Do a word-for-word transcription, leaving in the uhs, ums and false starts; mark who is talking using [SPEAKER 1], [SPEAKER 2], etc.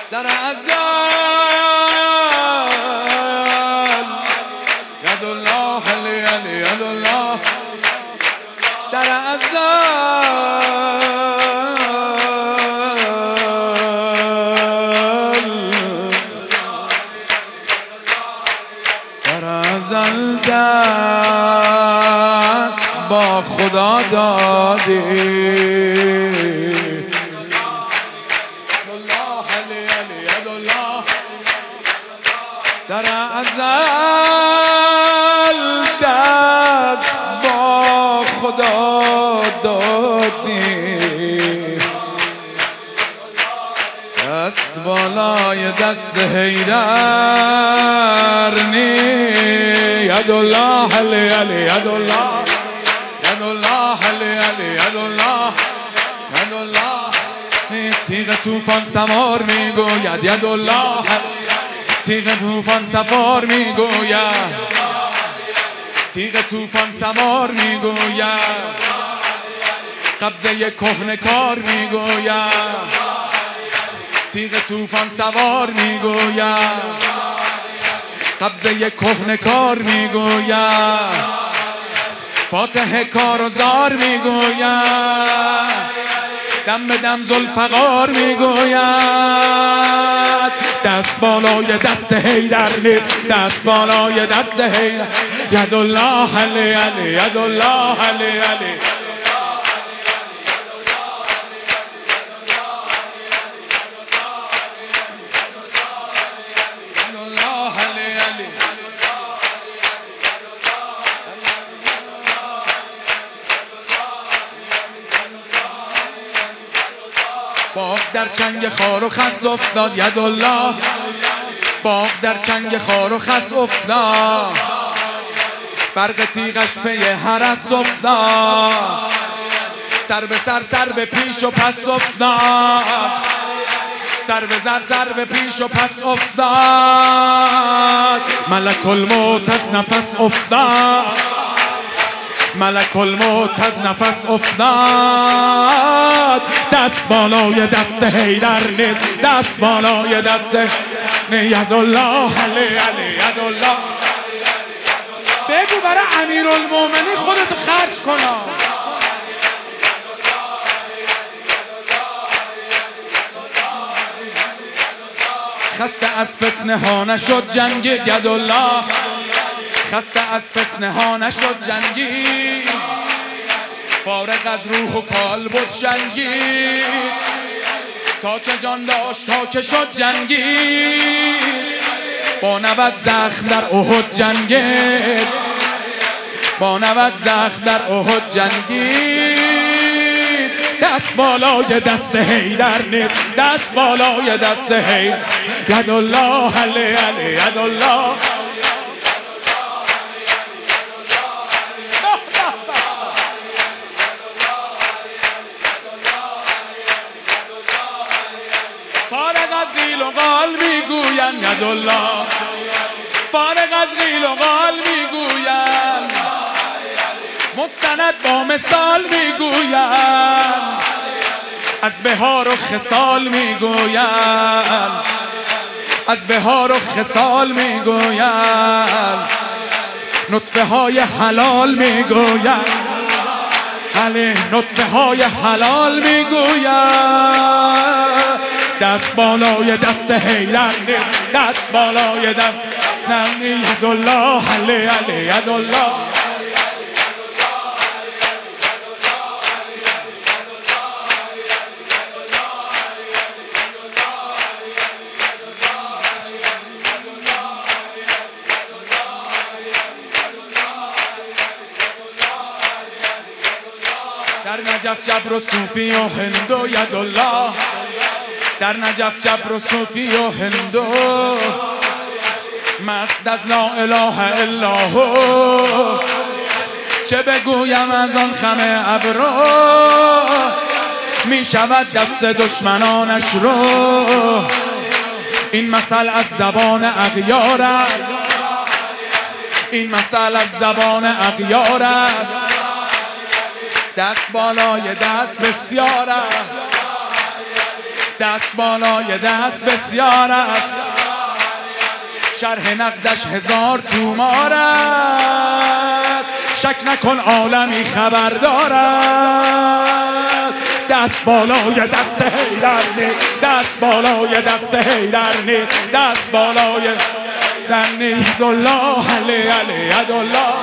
[SPEAKER 1] در ازل یدالله علی علی یدالله در ازل در ازل دست با خدا دادی در ازل دست با خدا دادی دست بالای دست حیدر نی یدالله علی علی یدالله یدالله علی علی یدالله یدالله تیغ طوفان سوار میگوید یدالله تیغ طوفان سوار میگوید تیغ طوفان سوار میگوید قبضه کهنه کار میگوید تیغ طوفان سوار میگوید قبضه کهنه کار میگوید فاتح کار و زار میگوید دم به دم ذوالفقار میگوید دست بالای دست حیدر نیست دست بالای دست حیدر یدالله علی علی یدالله علی علی باغ در چنگ خار و خس افتاد یدالله باغ در چنگ خار و خس افتاد برق تیغش پی هرس افتاد سر به سر سر به پیش و پس افتاد سر به سر سر به پیش و پس افتاد ملک الموت از نفس افتاد ملک الموت از نفس افتاد دست بالای دست حیدر نیست دست بالای دست یدالله علی علی یدالله بگو برای امیرالمومنین خودتو خرج کنا خسته از فتنه ها نشد جنگ یدالله خسته از فتنه ها نشد جنگی فارغ از روح و کال بود جنگی تا که جان داشت تا که شد جنگی با نود زخم در احد جنگید با نود زخم در احد جنگید دست بالای دست حیدر نیست دست بالای دست حیدر یدالله علی علی یدالله فارغ از قیل و قال میگوین یدالله فارغ از قیل و قال میگوین مستند با مثال میگوین از بهار و خصال میگوین از بهار و خصال میگوین نطفه های حلال میگوین علی نطفه های حلال میگوین دست بالای دست حیدر دست بالای دست یدالله علی علی یدالله در نجف جبر و صوفی و هندو یدالله در نجف جبر و صوفی و هندو مست از لا اله الا هو چه بگویم از آن خم ابرو می شود دست دشمنانش رو این مثل از زبان اغیار است این مثل از زبان اغیار است دست بالای دست بسیار است دست بالای دست بسیار است، شرح نقدش هزار تومار است. شک نکن عالمی خبر دارد، دست بالای دست حیدر نی، دست بالای دست حیدر نی، دست بالای دنی. علی علی علی الله